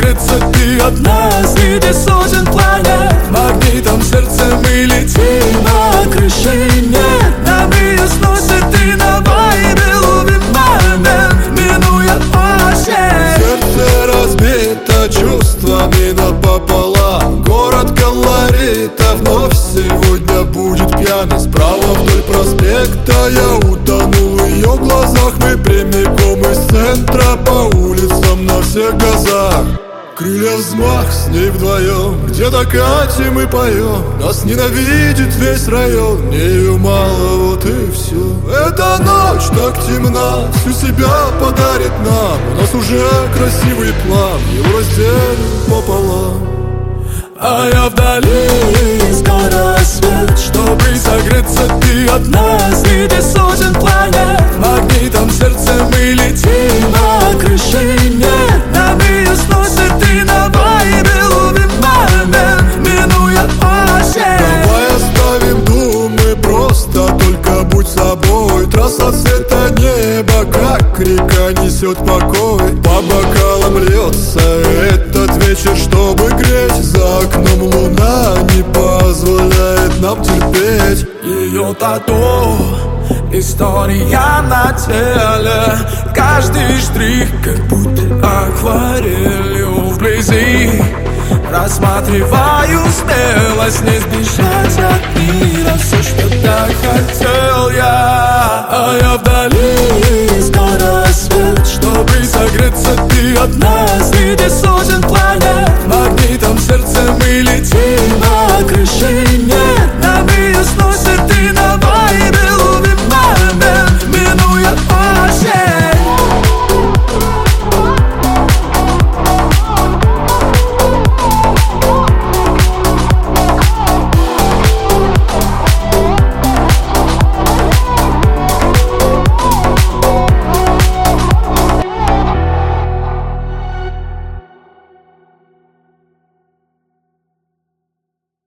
согреться ты одна среди сотен планет. Магнитом сердца мы летим, а крыши нет. Нами сносит ты на вайбе, ловим момент, минуя осень. Сердце разбито чувствами напополам. Город колорита вновь сегодня будет пьяный. Справа вдоль проспекта я утонул в ее глазах. Мы прямиком из центра по улицам на всех газах. Крылья взмах, с ней вдвоем где-то катим и поем. Нас ненавидит весь район, мне ее мало, вот и все. Эта ночь так темна, всю себя подарит нам. У нас уже красивый план, его разделим пополам. А я вдали, скоро рассвет. Чтобы согреться ты одна среди сотен планет. Магнитом сердца мы летим, а крыши нет. Нами сносит ты на вайбе, ловим момент, минуя осень. Давай оставим думы, просто только будь собой. Трасса цвета неба, как река несет покой. По бокалам льется этот вечер, чтобы греть. За окном луна не позволяет нам терпеть. Ее тату, история на теле. Каждый штрих как будто акварелью. Вблизи рассматриваю смелость не сбежать от мира. Все, что так хотел я. А я вдали, скоро рассвет. Чтобы согреться ты одна среди сотен планет. Магнитом сердца мы летим, а крыши нет.